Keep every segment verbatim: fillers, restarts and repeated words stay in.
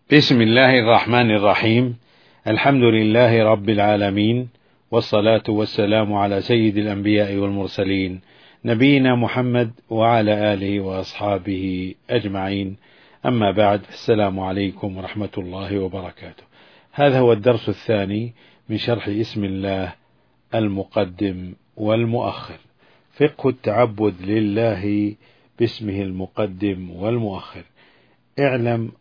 بسم الله الرحمن الرحيم. الحمد لله رب العالمين، والصلاة والسلام على سيد الأنبياء والمرسلين نبينا محمد وعلى آله وأصحابه أجمعين. أما بعد، السلام عليكم ورحمة الله وبركاته. هذا هو الدرس الثاني من شرح اسم الله المقدم والمؤخر، فقه التعبد لله باسمه المقدم والمؤخر. اعلم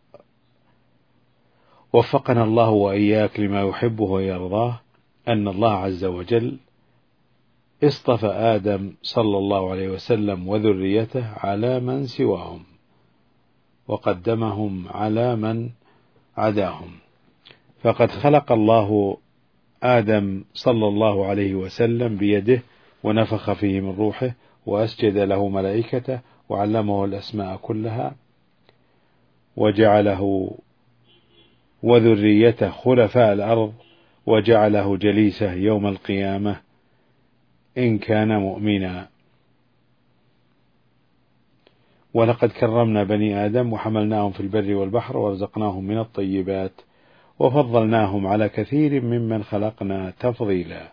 وفقنا الله وإياك لما يحبه ويرضاه أن الله عز وجل اصطفى آدم صلى الله عليه وسلم وذريته على من سواهم، وقدمهم على من عداهم. فقد خلق الله آدم صلى الله عليه وسلم بيده، ونفخ فيه من روحه، وأسجد له ملائكته، وعلمه الأسماء كلها، وجعله وذريته خلفاء الأرض، وجعله جليسه يوم القيامة إن كان مؤمنا. ولقد كرمنا بني آدم وحملناهم في البر والبحر ورزقناهم من الطيبات وفضلناهم على كثير ممن خلقنا تفضيلا.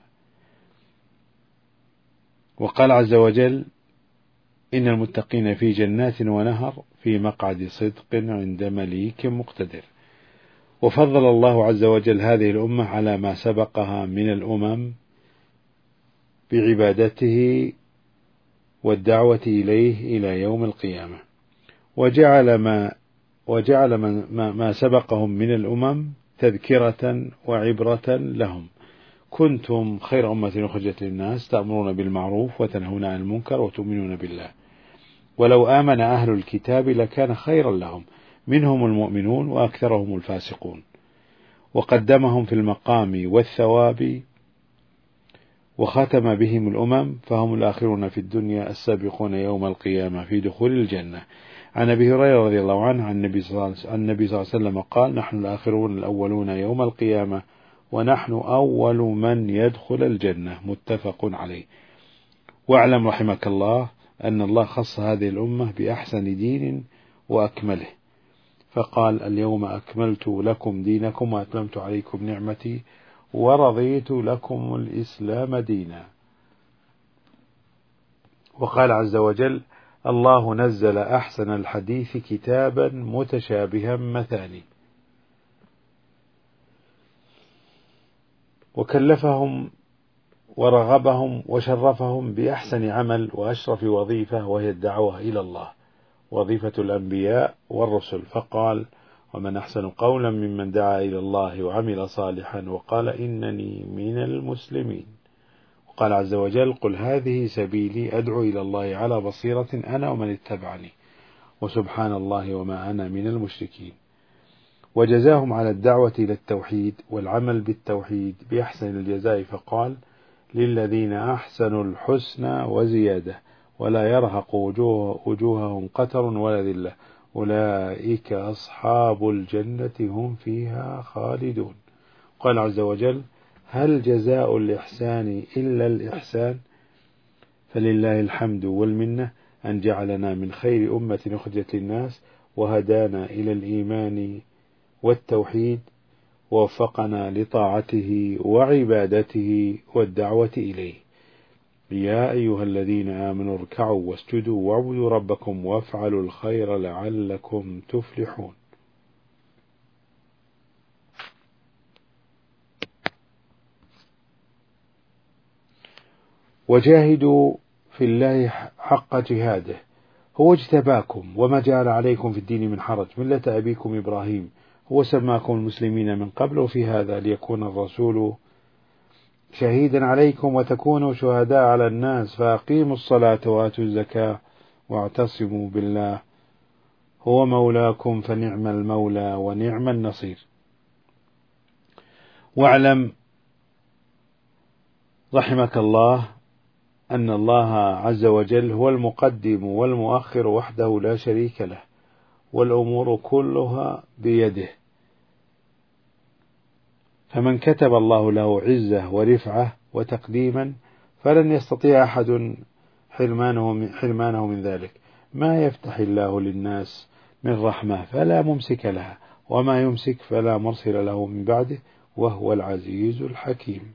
وقال عز وجل: إن المتقين في جنات ونهر في مقعد صدق عند مليك مقتدر. وفضل الله عز وجل هذه الأمة على ما سبقها من الأمم بعبادته والدعوة إليه إلى يوم القيامة، وجعل ما وجعل ما, ما سبقهم من الأمم تذكرة وعبرة لهم. كنتم خير أمة أخرجت للناس تأمرون بالمعروف وتنهون عن المنكر وتؤمنون بالله، ولو آمن أهل الكتاب لكان خيرا لهم، منهم المؤمنون وأكثرهم الفاسقون. وقدمهم في المقام والثواب، وختم بهم الأمم، فهم الآخرون في الدنيا السابقون يوم القيامة في دخول الجنة. عن أبي هريرة رضي الله عنه عن النبي صلى الله عليه وسلم قال: نحن الآخرون الأولون يوم القيامة، ونحن أول من يدخل الجنة. متفق عليه. واعلم رحمك الله أن الله خص هذه الأمة بأحسن دين وأكمله، فقال: اليوم أكملت لكم دينكم وأتممت عليكم نعمتي ورضيت لكم الإسلام دينا. وقال عز وجل: الله نزل أحسن الحديث كتابا متشابها مثاني. وكلفهم ورغبهم وشرفهم بأحسن عمل وأشرف وظيفة، وهي الدعوة إلى الله، وظيفة الأنبياء والرسل. فقال: ومن أحسن قولا ممن دعا إلى الله وعمل صالحا وقال إنني من المسلمين. وقال عز وجل: قل هذه سبيلي أدعو إلى الله على بصيرة أنا ومن اتبعني وسبحان الله وما أنا من المشركين. وجزاهم على الدعوة إلى التوحيد والعمل بالتوحيد بأحسن الجزاء، فقال: للذين أحسنوا الحسنى وزيادة ولا يرهق وجوه وجوههم قتر ولا ذلة أولئك أصحاب الجنة هم فيها خالدون. قال عز وجل: هل جزاء الإحسان إلا الإحسان؟ فلله الحمد والمنة أن جعلنا من خير أمة أخرجت للناس، وهدانا إلى الإيمان والتوحيد، ووفقنا لطاعته وعبادته والدعوة إليه. يا أيها الذين آمنوا اركعوا واسجدوا واعبدوا ربكم وافعلوا الخير لعلكم تفلحون. وجاهدوا في الله حق جهاده، هو اجتباكم وما جعل عليكم في الدين من حرج، ملة أبيكم إبراهيم، هو سماكم المسلمين من قبل وفي هذا ليكون الرسول شهيدا عليكم وتكونوا شهداء على الناس، فأقيموا الصلاة وآتوا الزكاة واعتصموا بالله هو مولاكم فنعم المولى ونعم النصير. واعلم رحمك الله أن الله عز وجل هو المقدم والمؤخر وحده لا شريك له، والأمور كلها بيده، فمن كتب الله له عزة ورفعة وتقديما فلن يستطيع أحد حرمانه, حرمانه من ذلك. ما يفتح الله للناس من رحمة فلا ممسك لها، وما يمسك فلا مرسل له من بعده وهو العزيز الحكيم.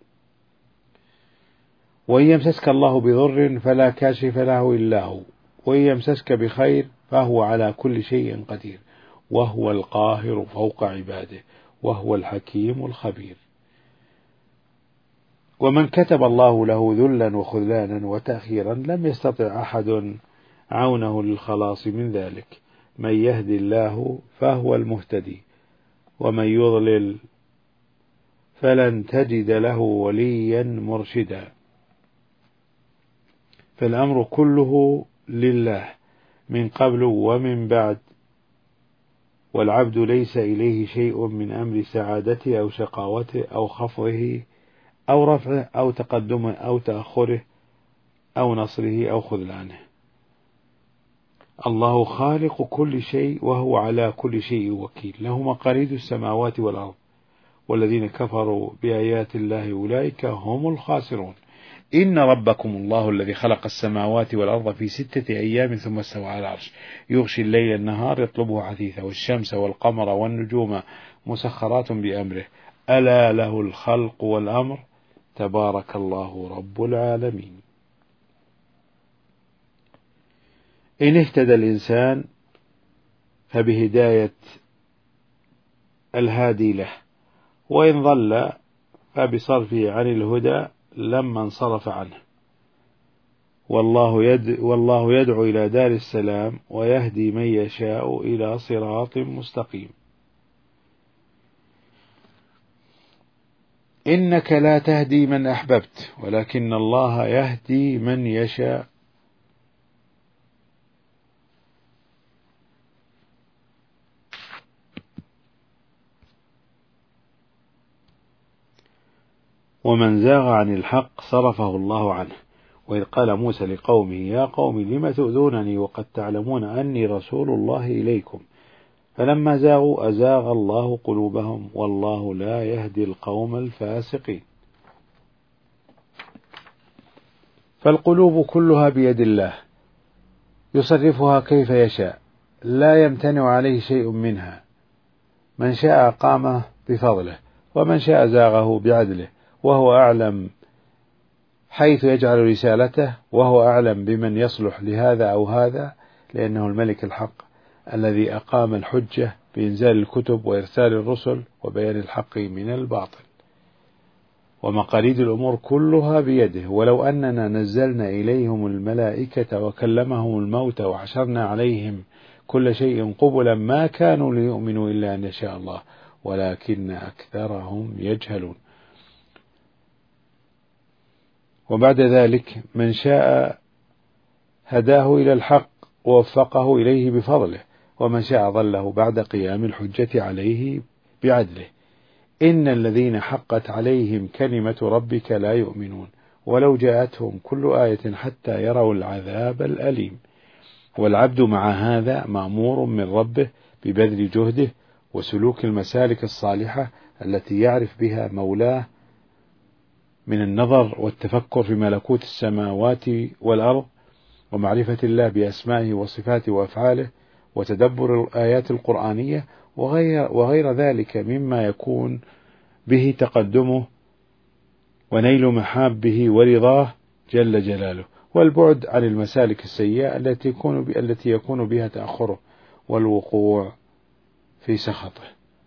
وإن يمسسك الله بضر فلا كاشف له إلا هو، وإن يمسسك بخير فهو على كل شيء قدير، وهو القاهر فوق عباده، وهو الحكيم الخبير. ومن كتب الله له ذلا وخذلانا وتأخيرا لم يستطع أحد عونه للخلاص من ذلك. من يهد الله فهو المهتدي، ومن يضلل فلن تجد له وليا مرشدا. فالأمر كله لله من قبل ومن بعد، والعبد ليس إليه شيء من أمر سعادته أو شقاوته أو خفضه أو رفعه أو تقدمه أو تأخره أو نصره أو خذلانه. الله خالق كل شيء وهو على كل شيء وكيل، له مقاليد السماوات والأرض، والذين كفروا بآيات الله أولئك هم الخاسرون. إن ربكم الله الذي خلق السماوات والأرض في ستة أيام ثم استوى على العرش يغشي الليل النهار يطلبه حثيثا، والشمس والقمر والنجوم مسخرات بأمره، ألا له الخلق والأمر، تبارك الله رب العالمين. إن اهتدى الإنسان فبهداية الهادي له، وإن ضل فبصرفه عن الهدى لما انصرف عنه. والله, يد والله يدعو إلى دار السلام ويهدي من يشاء إلى صراط مستقيم. إنك لا تهدي من أحببت ولكن الله يهدي من يشاء. ومن زاغ عن الحق صرفه الله عنه. وإذ قال موسى لقومه يا قوم لم تؤذونني وقد تعلمون أني رسول الله إليكم، فلما زاغوا أزاغ الله قلوبهم والله لا يهدي القوم الفاسقين. فالقلوب كلها بيد الله يصرفها كيف يشاء، لا يمتنع عليه شيء منها. من شاء قامه بفضله ومن شاء زاغه بعدله، وهو أعلم حيث يجعل رسالته، وهو أعلم بمن يصلح لهذا أو هذا، لأنه الملك الحق الذي أقام الحجة بإنزال الكتب وإرسال الرسل وبيان الحق من الباطل. ومقاليد الأمور كلها بيده. ولو أننا نزلنا إليهم الملائكة وكلمهم الموت وحشرنا عليهم كل شيء قبلا ما كانوا ليؤمنوا إلا أن يشاء الله ولكن أكثرهم يجهلون. وبعد ذلك من شاء هداه إلى الحق ووفقه إليه بفضله، ومن شاء ضله بعد قيام الحجة عليه بعدله. إن الذين حقت عليهم كلمة ربك لا يؤمنون ولو جاءتهم كل آية حتى يروا العذاب الأليم. والعبد مع هذا مأمور من ربه ببذل جهده وسلوك المسالك الصالحة التي يعرف بها مولاه من النظر والتفكر في ملكوت السماوات والأرض، ومعرفة الله بأسمائه وصفاته وأفعاله، وتدبر الآيات القرآنية وغير, وغير ذلك مما يكون به تقدمه ونيل محابه ورضاه جل جلاله، والبعد عن المسالك السيئة التي يكون, التي يكون بها تأخره والوقوع في سخطه.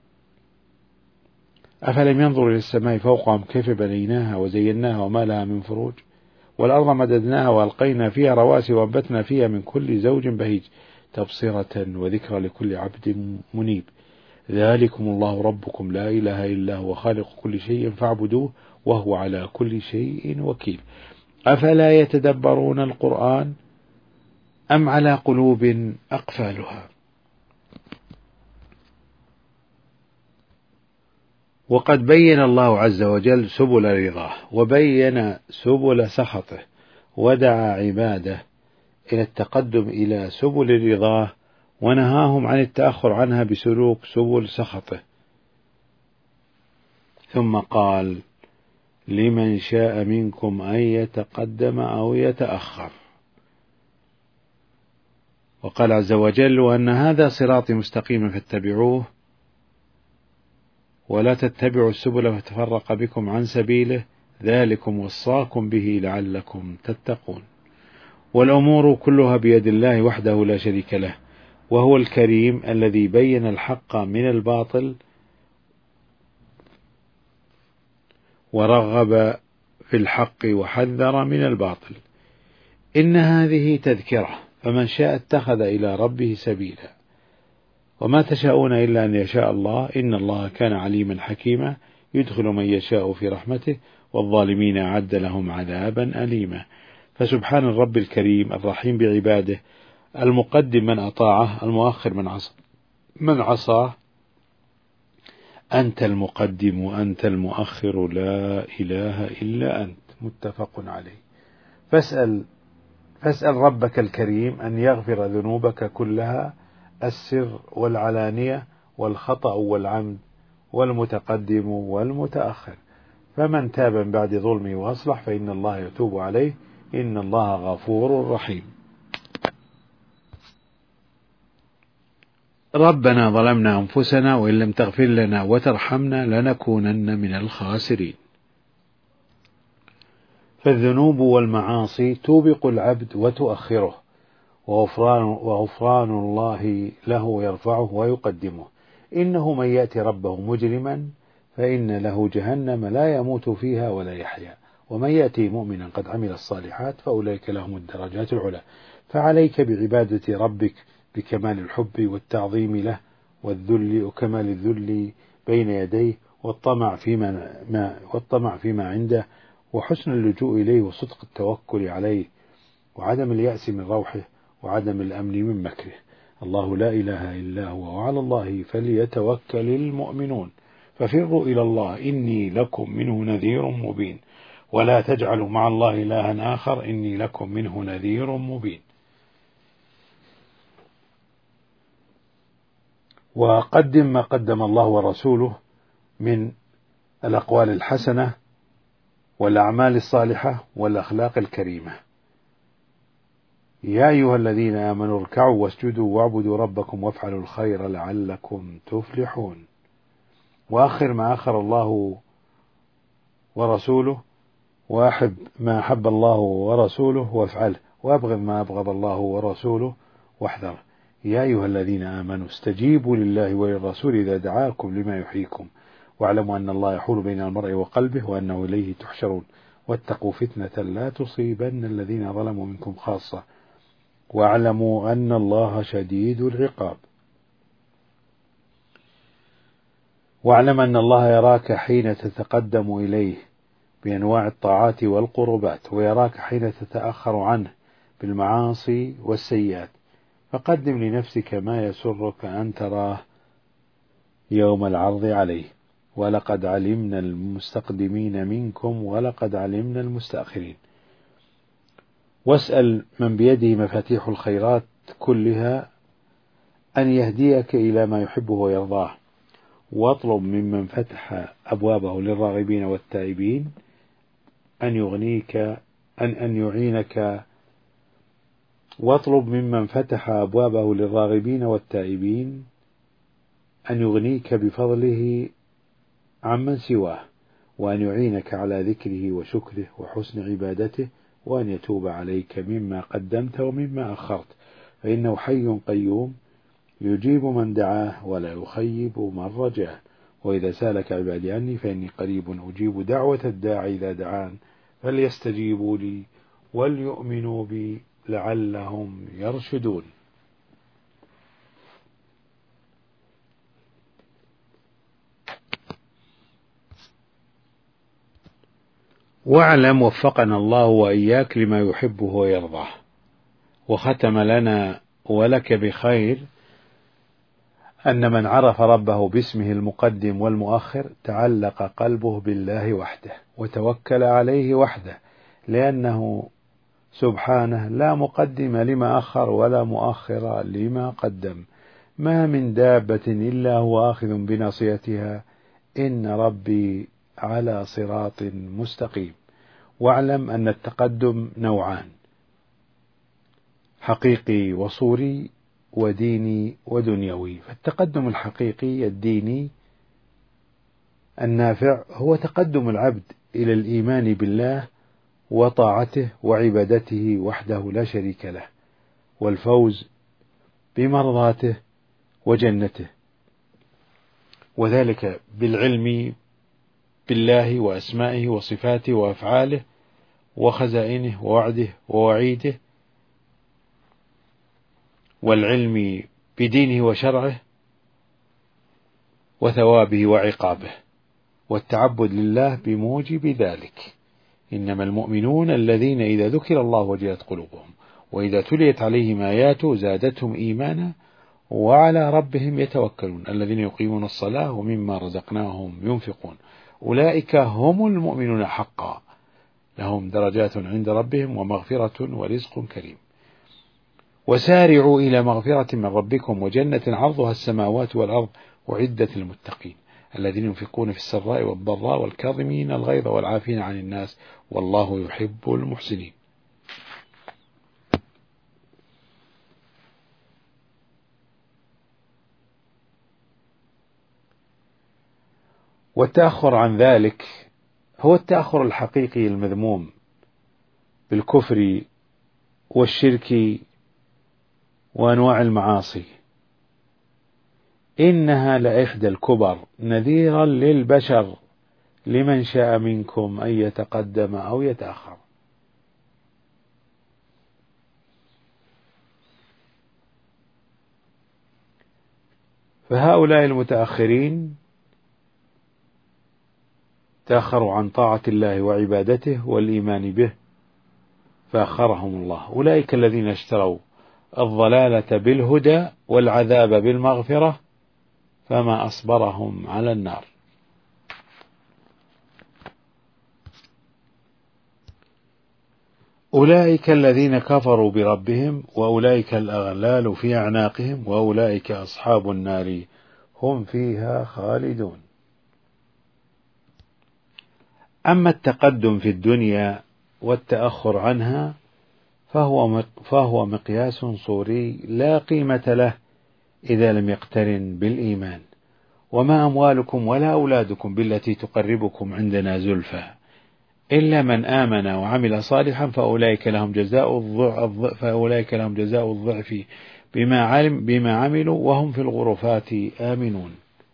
أفلم ينظروا إلى السماء فوقهم كيف بنيناها وزيناها وما لها من فروج، والأرض مددناها وألقينا فيها رواسي وأنبتنا فيها من كل زوج بهيج، تبصرة وذكرى لكل عبد منيب. ذلكم الله ربكم لا إله إلا هو خالق كل شيء فاعبدوه وهو على كل شيء وكيل. أفلا يتدبرون القرآن أم على قلوب أقفالها. وقد بين الله عز وجل سبل رضاه وبين سبل سخطه، ودعا عباده إلى التقدم إلى سبل رضاه ونهاهم عن التأخر عنها بسلوك سبل سخطه. ثم قال لمن شاء منكم أن يتقدم أو يتأخر. وقال عز وجل وأن هذا صراطي مستقيما فاتبعوه ولا تتبعوا السبل فتفرق بكم عن سبيله ذلكم وصاكم به لعلكم تتقون. والأمور كلها بيد الله وحده لا شريك له، وهو الكريم الذي بين الحق من الباطل ورغب في الحق وحذر من الباطل. إن هذه تذكرة، فمن شاء اتخذ إلى ربه سبيلا، وما تشاءون إلا أن يشاء الله، إن الله كان عليما حكيما، يدخل من يشاء في رحمته والظالمين أعد لهم عذابا أليما. فسبحان الرب الكريم الرحيم بعباده، المقدم من أطاعه، المؤخر من عصى من عصاه. أنت المقدم وأنت المؤخر، لا إله إلا أنت. متفق عليه. فاسأل فاسأل ربك الكريم أن يغفر ذنوبك كلها، السر والعلانية والخطأ والعمد والمتقدم والمتأخر. فمن تاب من بعد ظلمه وأصلح فإن الله يتوب عليه، إن الله غفور رحيم. ربنا ظلمنا أنفسنا وإن لم تغفر لنا وترحمنا لنكونن من الخاسرين. فالذنوب والمعاصي توبق العبد وتؤخره، وغفران, وغفران الله له يرفعه ويقدمه. إنه من يأتي ربه مجرما فإن له جهنم لا يموت فيها ولا يحيا، ومن يأتي مؤمنا قد عمل الصالحات فأولئك لهم الدرجات العلى. فعليك بعبادة ربك بكمال الحب والتعظيم له، والذل وكمال الذل بين يديه، والطمع فيما ما والطمع فيما عنده، وحسن اللجوء إليه، وصدق التوكل عليه، وعدم اليأس من روحه، وعدم الأمن من مكره. الله لا إله إلا هو، وعلى الله فليتوكل المؤمنون. ففروا إلى الله إني لكم منه نذير مبين، ولا تجعلوا مع الله إلها آخر إني لكم منه نذير مبين. وقدم ما قدم الله ورسوله من الأقوال الحسنة والأعمال الصالحة والأخلاق الكريمة. يا أيها الذين آمنوا اركعوا واسجدوا واعبدوا ربكم وافعلوا الخير لعلكم تفلحون. وآخر ما آخر الله ورسوله، وأحب ما أحب الله ورسوله وافعله، وأبغض ما أبغض الله ورسوله واحذره. يا أيها الذين آمنوا استجيبوا لله وللرسول إذا دعاكم لما يحييكم، واعلموا أن الله يحول بين المرء وقلبه وأنه إليه تحشرون، واتقوا فتنة لا تصيبن الذين ظلموا منكم خاصة، واعلموا أن الله شديد العقاب. واعلم أن الله يراك حين تتقدم إليه بأنواع الطاعات والقربات، ويراك حين تتأخر عنه بالمعاصي والسيئات، فقدم لنفسك ما يسرك أن تراه يوم العرض عليه. ولقد علمنا المستقدمين منكم ولقد علمنا المستأخرين. واسأل من بيده مفاتيح الخيرات كلها أن يهديك إلى ما يحبه ويرضاه، واطلب ممن فتح أبوابه للراغبين والتائبين أن يغنيك أن أن يعينك واطلب ممن فتح أبوابه للراغبين والتائبين أن يغنيك بفضله عمن سواه، وأن يعينك على ذكره وشكره وحسن عبادته، وأن يتوب عليك مما قدمت ومما أخرت، فإنه حي قيوم يجيب من دعاه ولا يخيب من رجاه. وإذا سالك عبادي عني فإني قريب أجيب دعوة الداعي إذا دعان، فليستجيبوا لي وليؤمنوا بي لعلهم يرشدون. واعلم وفقنا الله وإياك لما يحبه ويرضاه. وختم لنا ولك بخير أن من عرف ربه باسمه المقدم والمؤخر تعلق قلبه بالله وحده وتوكل عليه وحده، لأنه سبحانه لا مقدم لما أخر ولا مؤخر لما قدم. ما من دابة إلا هو آخذ بناصيتها، إن ربي على صراط مستقيم. واعلم أن التقدم نوعان: حقيقي وصوري، وديني ودنيوي. فالتقدم الحقيقي الديني النافع هو تقدم العبد إلى الإيمان بالله وطاعته وعبادته وحده لا شريك له، والفوز بمرضاته وجنته، وذلك بالعلم بالله وأسمائه وصفاته وأفعاله وخزائنه ووعده ووعيده، والعلم بدينه وشرعه وثوابه وعقابه، والتعبد لله بموجب ذلك. إنما المؤمنون الذين إذا ذكر الله وجلت قلوبهم وإذا تليت عليهم آياته زادتهم إيمانا وعلى ربهم يتوكلون الذين يقيمون الصلاة ومما رزقناهم ينفقون أولئك هم المؤمنون حقا لهم درجات عند ربهم ومغفرة ورزق كريم. وسارعوا إلى مغفرة من ربكم وجنة عرضها السماوات والأرض أعدت للمتقين الذين ينفقون في السراء والضراء والكاظمين الغيظ والعافين عن الناس والله يحب المحسنين. والتأخر عن ذلك هو التأخر الحقيقي المذموم بالكفر والشرك وأنواع المعاصي، إنها لإحدى الكبر نذيرا للبشر لمن شاء منكم أن يتقدم أو يتأخر. فهؤلاء المتأخرين تأخروا عن طاعة الله وعبادته والإيمان به فأخرهم الله. أولئك الذين اشتروا الضلالة بالهدى والعذاب بالمغفرة فما أصبرهم على النار. أولئك الذين كفروا بربهم وأولئك الأغلال في أعناقهم وأولئك أصحاب النار هم فيها خالدون. أما التقدم في الدنيا والتأخر عنها فهو فهو مقياس صوري لا قيمة له إذا لم يقترن بالإيمان. وما أموالكم ولا أولادكم بالتي تقربكم عندنا زلفى إلا من آمن وعمل صالحا فأولئك لهم جزاء الضعف فأولئك لهم جزاء الضعف بما علم بما عملوا وهم في الغرفات آمنون.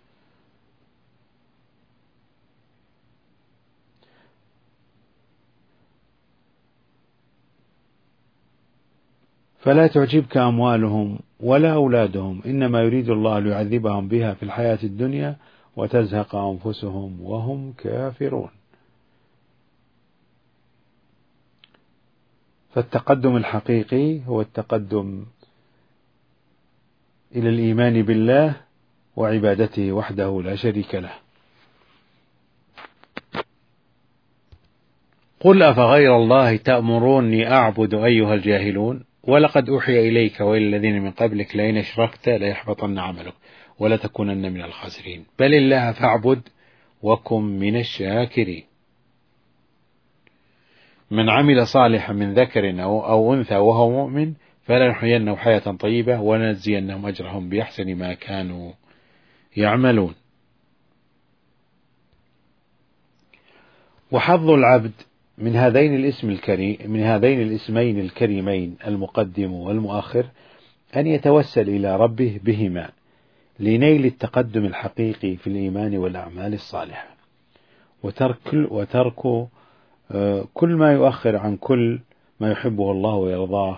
فلا تعجبك أموالهم ولا أولادهم إنما يريد الله ليعذبهم بها في الحياة الدنيا وتزهق أنفسهم وهم كافرون. فالتقدم الحقيقي هو التقدم إلى الإيمان بالله وعبادته وحده لا شريك له. قل أفغير الله تأمروني أعبد أيها الجاهلون ولقد أوحي إليك وإلى الذين من قبلك لئن أشركت ليحبطن عملك ولتكونن من الخاسرين بل الله فاعبد وكن من الشاكرين. من عمل صالحا من ذكر أو, أو أنثى وهو مؤمن فلنحيينه حياة طيبة ولنجزينهم أجرهم بأحسن ما كانوا يعملون. وحظ العبد من هذين الاسم الكريم من هذين الاسمين الكريمين المقدم والمؤخر أن يتوسل إلى ربه بهما لنيل التقدم الحقيقي في الإيمان والأعمال الصالحة، وترك وترك كل ما يؤخر عن كل ما يحبه الله ويرضاه.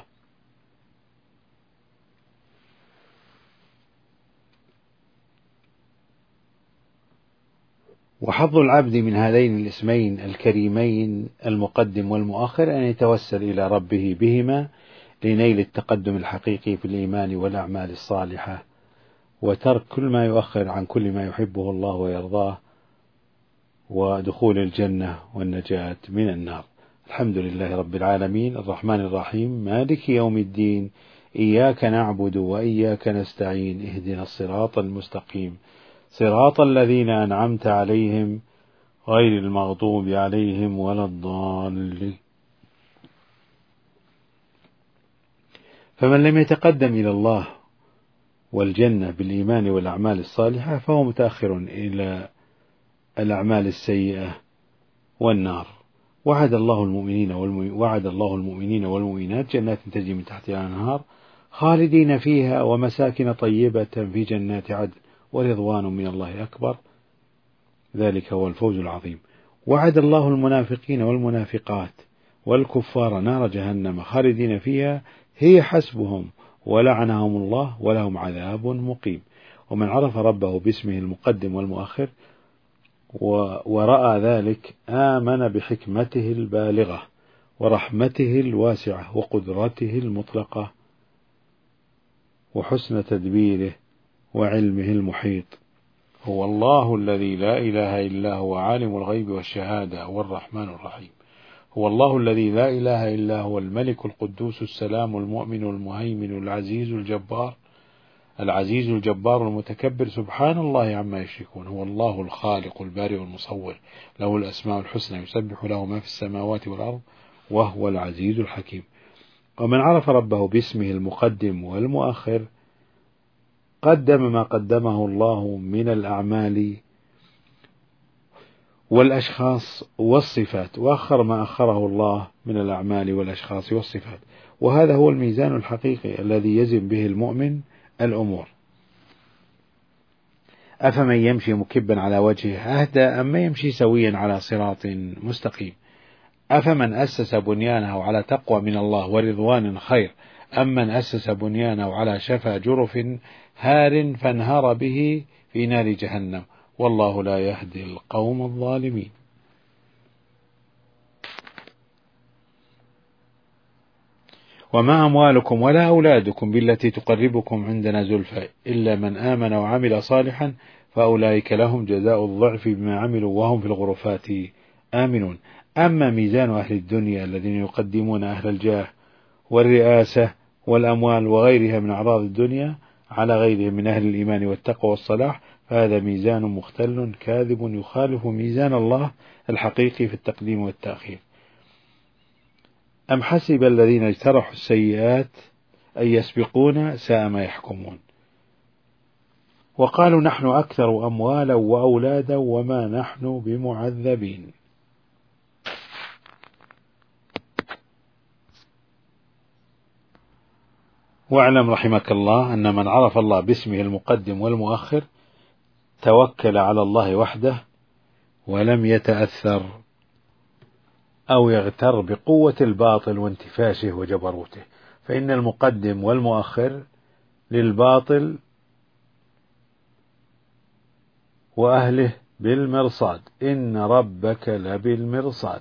وحظ العبد من هذين الاسمين الكريمين المقدم والمؤخر أن يتوسل إلى ربه بهما لنيل التقدم الحقيقي في الإيمان والأعمال الصالحة، وترك كل ما يؤخر عن كل ما يحبه الله ويرضاه، ودخول الجنة والنجاة من النار. الحمد لله رب العالمين الرحمن الرحيم مالك يوم الدين إياك نعبد وإياك نستعين اهدنا الصراط المستقيم صراط الذين أنعمت عليهم غير المغضوب عليهم ولا الضالين. فمن لم يتقدم إلى الله والجنة بالإيمان والأعمال الصالحة فهو متأخر إلى الأعمال السيئة والنار. وعد الله المؤمنين والم... وعد الله المؤمنين والمؤمنات جنات تجري من تحتها الأنهار خالدين فيها ومساكن طيبة في جنات عدن ورضوان من الله أكبر ذلك هو الفوز العظيم. وعد الله المنافقين والمنافقات والكفار نار جهنم خالدين فيها هي حسبهم ولعنهم الله ولهم عذاب مقيم. ومن عرف ربه باسمه المقدم والمؤخر ورأى ذلك آمن بحكمته البالغة ورحمته الواسعة وقدرته المطلقة وحسن تدبيره وعلمه المحيط. هو الله الذي لا إله إلا هو عالم الغيب والشهادة والرحمن الرحيم. هو الله الذي لا إله إلا هو الملك القدوس السلام المؤمن المهيمن العزيز الجبار العزيز الجبار المتكبر سبحان الله عما يشركون. هو الله الخالق البارئ المصور له الأسماء الحسنى يسبح له ما في السماوات والأرض وهو العزيز الحكيم. ومن عرف ربه باسمه المقدم والمؤخر قدم ما قدمه الله من الأعمال والأشخاص والصفات وأخر ما أخره الله من الأعمال والأشخاص والصفات. وهذا هو الميزان الحقيقي الذي يزن به المؤمن الأمور. أفمن يمشي مكبا على وجهه أهدى أم يمشي سويا على صراط مستقيم. أفمن أسس بنيانه على تقوى من الله ورضوان خير أم من أسس بنيانه على شفا جرف هار فانهار به في نار جهنم والله لا يهدي القوم الظالمين. وما أموالكم ولا أولادكم بالتي تقربكم عندنا زلفى إلا من آمن وعمل صالحا فأولئك لهم جزاء الضعف بما عملوا وهم في الغرفات آمنون. أما ميزان أهل الدنيا الذين يقدمون أهل الجاه والرئاسة والأموال وغيرها من أعراض الدنيا على غيرهم من أهل الإيمان والتقوى والصلاح فهذا ميزان مختل كاذب يخالف ميزان الله الحقيقي في التقديم والتأخير. أم حسب الذين اجترحوا السيئات أن يسبقون ساء ما يحكمون. وقالوا نحن أكثر أموالا وأولادا وما نحن بمعذبين. واعلم رحمك الله أن من عرف الله باسمه المقدم والمؤخر توكل على الله وحده ولم يتأثر أو يغتر بقوة الباطل وانتفاشه وجبروته، فإن المقدم والمؤخر للباطل وأهله بالمرصاد إن ربك لبالمرصاد.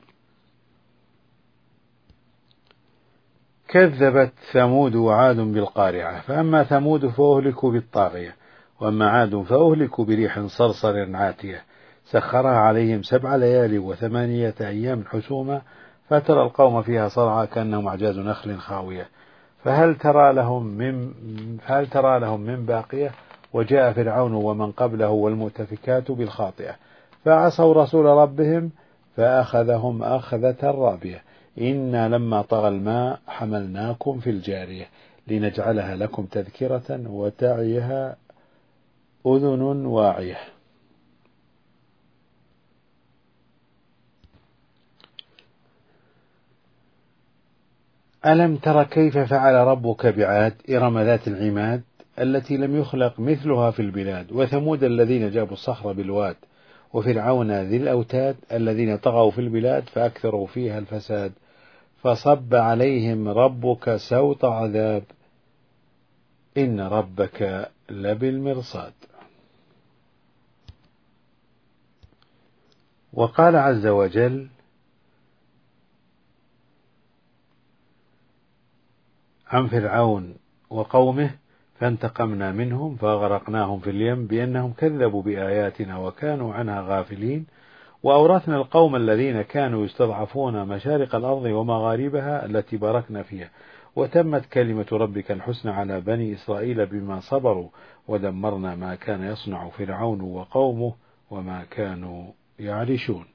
كذبت ثمود وعاد بالقارعة فأما ثمود فأهلكوا بالطاغية وأما عاد فأهلكوا بريح صرصر عاتية سخرها عليهم سبع ليال وثمانية أيام حسوما فترى القوم فيها صرعى كأنهم أعجاز نخل خاوية فهل ترى لهم من هل ترى لهم من باقية. وجاء فرعون ومن قبله والمؤتفكات بالخاطئة فعصوا رسول ربهم فأخذهم أخذة رابية إنا لما طغى الماء حملناكم في الجارية لنجعلها لكم تذكرة وتعيها أذن واعية. ألم تر كيف فعل ربك بعاد إرم ذات العماد التي لم يخلق مثلها في البلاد وثمود الذين جابوا الصخر بالواد وفرعون ذي الأوتاد الذين طغوا في البلاد فأكثروا فيها الفساد فصب عليهم ربك سوط عذاب إن ربك لبالمرصاد. وقال عز وجل عن فرعون وقومه فانتقمنا منهم فأغرقناهم في اليم بأنهم كذبوا بآياتنا وكانوا عنها غافلين وأورثنا القوم الذين كانوا يستضعفون مشارق الأرض ومغاربها التي باركنا فيها وتمت كلمة ربك الحسنى على بني إسرائيل بما صبروا ودمرنا ما كان يصنع فرعون وقومه وما كانوا يعرشون.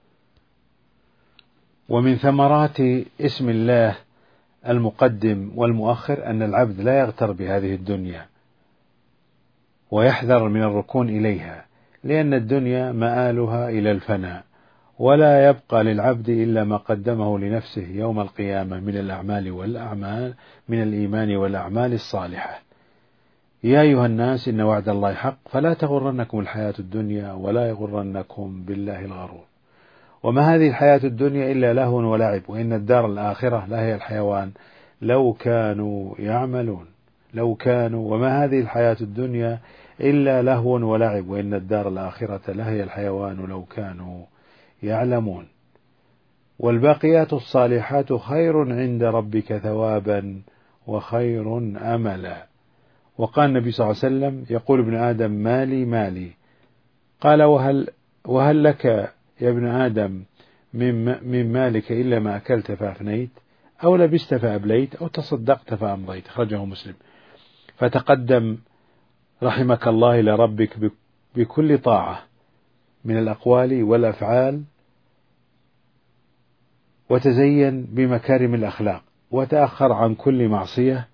ومن ثمرات اسم الله المقدم والمؤخر أن العبد لا يغتر بهذه الدنيا ويحذر من الركون إليها لأن الدنيا مآلها إلى الفناء، ولا يبقى للعبد إلا ما قدمه لنفسه يوم القيامة من الأعمال والأعمال من الإيمان والأعمال الصالحة. يا أيها الناس إن وعد الله حق فلا تغرنكم الحياة الدنيا ولا يغرنكم بالله الغرور. وما هذه الحياة الدنيا إلا لهو ولعب، وإن الدار الآخرة لهي الحيوان لو كانوا يعملون. لو كانوا وما هذه الحياة الدنيا إلا لهو ولعب وإن الدار الآخرة لهي الحيوان لو كانوا يعلمون. والباقيات الصالحات خير عند ربك ثوابا وخير أملا. وقال النبي صلى الله عليه وسلم: يقول ابن آدم مالي مالي. قال: وهل, وهل لك يا ابن آدم من, من مالك إلا ما أكلت فأفنيت أو لبست فأبليت أو تصدقت فأمضيت. أخرجه مسلم. فتقدم رحمك الله إلى ربك بكل طاعة من الأقوال والأفعال، وتزين بمكارم الأخلاق، وتأخر عن كل معصية،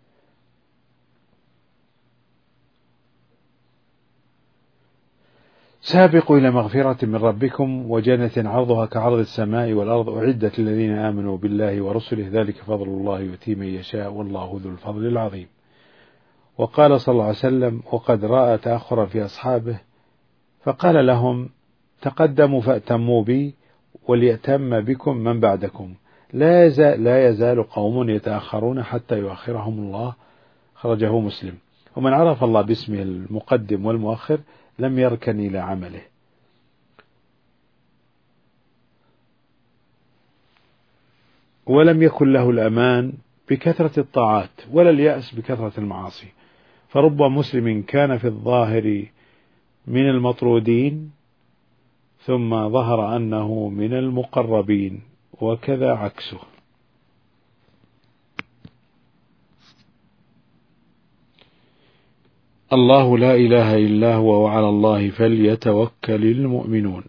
سابقوا إلى مغفرة من ربكم وجنة عرضها كعرض السماء والأرض أعدت للذين آمنوا بالله ورسله ذلك فضل الله يؤتيه من يشاء والله ذو الفضل العظيم. وقال صلى الله عليه وسلم: وقد رأى تأخرا في أصحابه فقال لهم: تقدموا فأتموا بي وليأتم بكم من بعدكم، لا يزال, لا يزال قوم يتأخرون حتى يؤخرهم الله. خرجه مسلم. ومن عرف الله باسمه المقدم والمؤخر لم يركن إلى عمله. ولم يكن له الأمان بكثرة الطاعات ولا اليأس بكثرة المعاصي. فرب مسلم كان في الظاهر من المطرودين ثم ظهر أنه من المقربين، وكذا عكسه. الله لا إله إلا هو وعلى الله فليتوكل المؤمنون.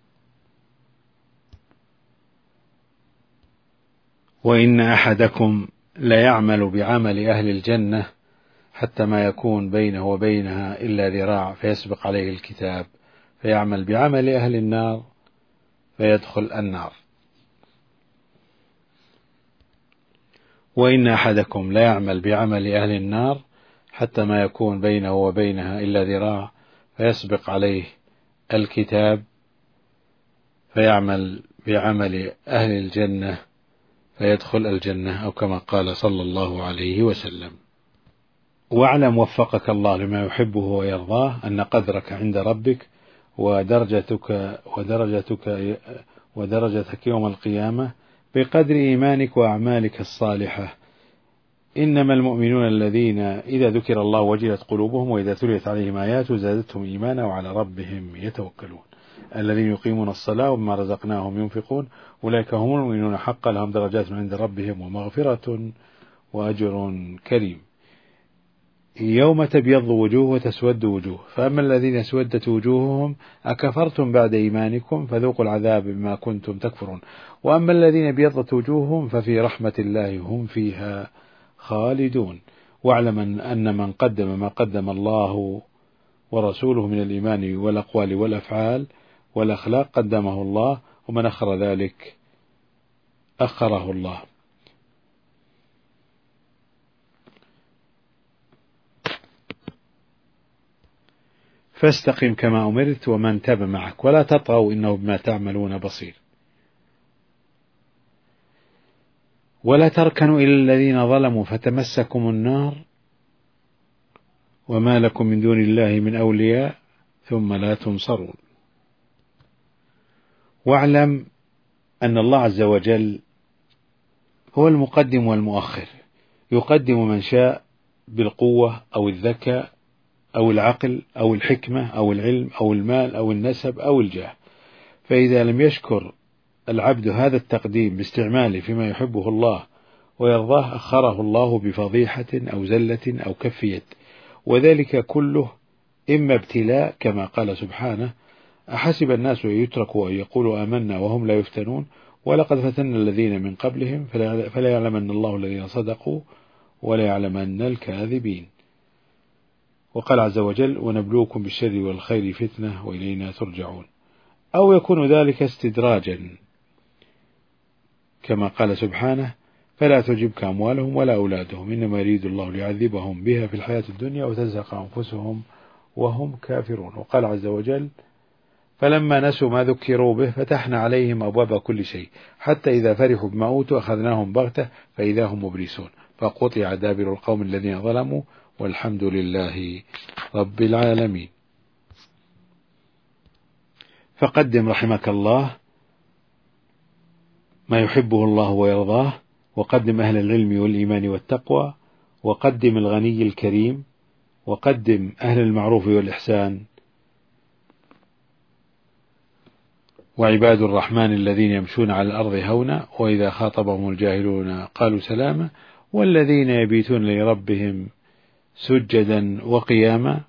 وإن أحدكم ليعمل بعمل أهل الجنة حتى ما يكون بينه وبينها إلا ذراع فيسبق عليه الكتاب فيعمل بعمل أهل النار فيدخل النار. وإن أحدكم ليعمل بعمل أهل النار حتى ما يكون بينه وبينها إلا ذراع فيسبق عليه الكتاب فيعمل بعمل أهل الجنة فيدخل الجنة، أو كما قال صلى الله عليه وسلم. واعلم وفقك الله لما يحبه ويرضاه أن قدرك عند ربك ودرجتك ودرجتك ودرجتك يوم القيامة بقدر إيمانك وأعمالك الصالحة. إنما المؤمنون الذين إذا ذكر الله وجلت قلوبهم وإذا تليت عليهم آياته زادتهم إيمانا وعلى ربهم يتوكلون الذين يقيمون الصلاة ومما رزقناهم ينفقون أولئك هم المؤمنون حقا لهم درجات من عند ربهم ومغفرة وأجر كريم. يوم تبيض وجوه وتسود وجوه، فأما الذين اسودت وجوههم أكفرتم بعد إيمانكم فذوقوا العذاب بما كنتم تكفرون، وأما الذين ابيضت وجوههم ففي رحمة الله هم فيها خالدون. واعلم أن من قدم ما قدم الله ورسوله من الإيمان والأقوال والأفعال والأخلاق قدمه الله، ومن أخر ذلك أخره الله. فاستقم كما أمرت ومن تاب معك ولا تطغوا إنه بما تعملون بصير. ولا تركنوا إلى الذين ظلموا فتمسكم النار وما لكم من دون الله من أولياء ثم لا تنصرون. واعلم أن الله عز وجل هو المقدم والمؤخر، يقدم من شاء بالقوة أو الذكاء أو العقل أو الحكمة أو العلم أو المال أو النسب أو الجاه، فإذا لم يشكر العبد هذا التقديم باستعماله فيما يحبه الله ويرضاه أخره الله بفضيحة أو زلة أو كف يد، وذلك كله إما ابتلاء كما قال سبحانه: أحسب الناس أن يتركوا أن يقولوا آمنا وهم لا يفتنون ولقد فتنا الذين من قبلهم فلا يعلمن الله الذين صدقوا ولا يعلمن الكاذبين. وقال عز وجل ونبلوكم بالشر والخير فتنة وإلينا ترجعون. أو يكون ذلك استدراجا كما قال سبحانه فلا تعجبك أموالهم ولا أولادهم إنما يريد الله ليعذبهم بها في الحياة الدنيا وتزهق أنفسهم وهم كافرون. وقال عز وجل فلما نسوا ما ذكروا به فتحنا عليهم أبواب كل شيء حتى إذا فرحوا بما أوتوا أخذناهم بغتة فإذا هم مبلسون فقطع دابر القوم الذين ظلموا والحمد لله رب العالمين. فقدم رحمك الله ما يحبه الله ويرضاه، وقدم أهل العلم والإيمان والتقوى، وقدم الغني الكريم، وقدم أهل المعروف والإحسان، وعباد الرحمن الذين يمشون على الأرض هونا وإذا خاطبهم الجاهلون قالوا سلاما، والذين يبيتون لربهم سجدا وقياما.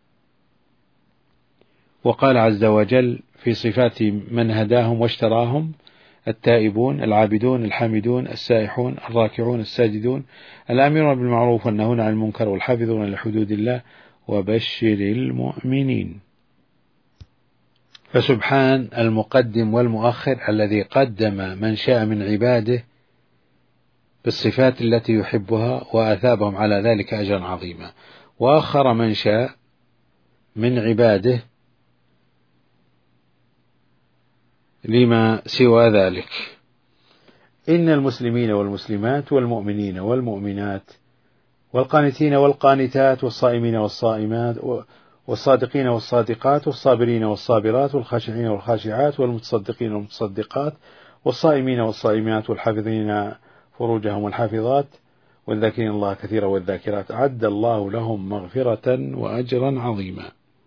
وقال عز وجل في صفات من هداهم واشتراهم التائبون العابدون الحامدون السائحون الراكعون الساجدون الآمرون بالمعروف والنهون عن المنكر والحافظون لحدود الله وبشر المؤمنين. فسبحان المقدم والمؤخر الذي قدم من شاء من عباده بالصفات التي يحبها وأثابهم على ذلك أجرا عظيما، وأخر من شاء من عباده لما سوى ذلك. إن المسلمين والمسلمات والمؤمنين والمؤمنات والقانتين والقانتات والصائمين والصائمات والصادقين والصادقات والصابرين والصابرات والخاشعين والخاشعات والمتصدقين والمتصدقات والصائمين والصائمات والحافظين فروجهم والحافظات والذاكرين الله كثيرا والذاكرات أعد الله لهم مغفرة وأجرا عظيما.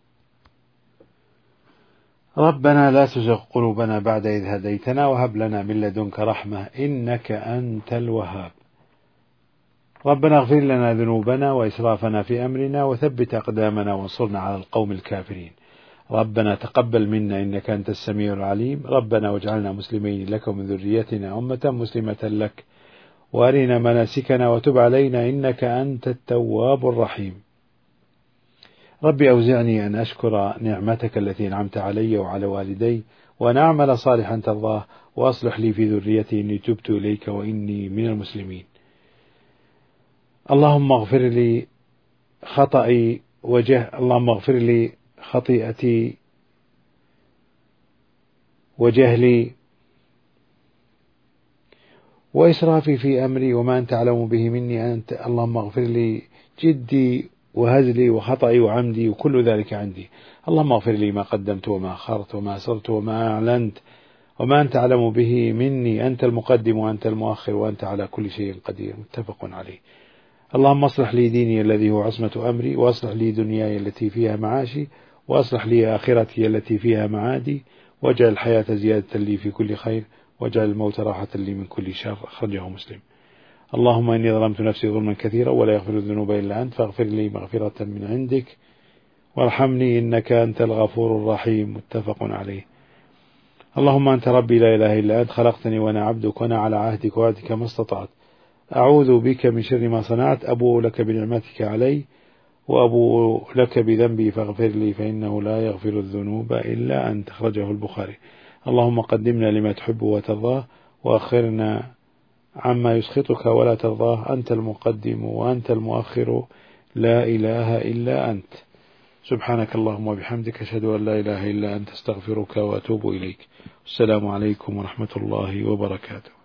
ربنا لا تزغ قلوبنا بعد إذ هديتنا وهب لنا من لدنك رحمة إنك أنت الوهاب. ربنا اغفر لنا ذنوبنا وإسرافنا في أمرنا وثبت أقدامنا وانصرنا على القوم الكافرين. ربنا تقبل منا إنك أنت السميع العليم. ربنا واجعلنا مسلمين لك ومن ذريتنا أمة مسلمة لك وأرنا مناسكنا وتب علينا إنك أنت التواب الرحيم. ربي أوزعني أن أشكر نعمتك التي أنعمت علي وعلى والدي وأن أعمل صالحا ترضاه وأصلح لي في ذريتي إني تبت إليك وإني من المسلمين. اللهم اغفر لي خطئي وجه اللهم اغفر لي خطيئتي وجهلي وإسرافي في أمري وما أنت أعلم به مني أنت. اللهم اغفر لي جدي وهزلي وخطئي وعمدي وكل ذلك عندي. اللهم اغفر لي ما قدمت وما أخرت وما أسررت وما أعلنت وما أنت أعلم به مني أنت المقدم وأنت المؤخر وأنت على كل شيء قدير. متفق عليه. اللهم اصلح لي ديني الذي هو عصمة أمري واصلح لي دنياي التي فيها معاشي واصلح لي آخرتي التي فيها معادي واجعل الحياة زيادة لي في كل خير واجعل الموت راحة لي من كل شر. أخرجه مسلم. اللهم إني ظلمت نفسي ظلما كثيرا ولا يغفر الذنوب إلا أنت فاغفر لي مغفرة من عندك وارحمني إنك أنت الغفور الرحيم. متفق عليه. اللهم أنت ربي لا إله إلا أنت خلقتني وأنا عبدك وأنا على عهدك ووعدك ما استطعت أعوذ بك من شر ما صنعت أبوء لك بنعمتك علي وأبوء لك بذنبي فاغفر لي فإنه لا يغفر الذنوب إلا أنت. أخرجه البخاري. اللهم قدمنا لما تحب وترضاه وأخرنا عما يسخطك ولا ترضاه أنت المقدم وأنت المؤخر لا إله إلا أنت. سبحانك اللهم وبحمدك أشهد أن لا إله إلا أنت استغفرك وأتوب إليك. السلام عليكم ورحمة الله وبركاته.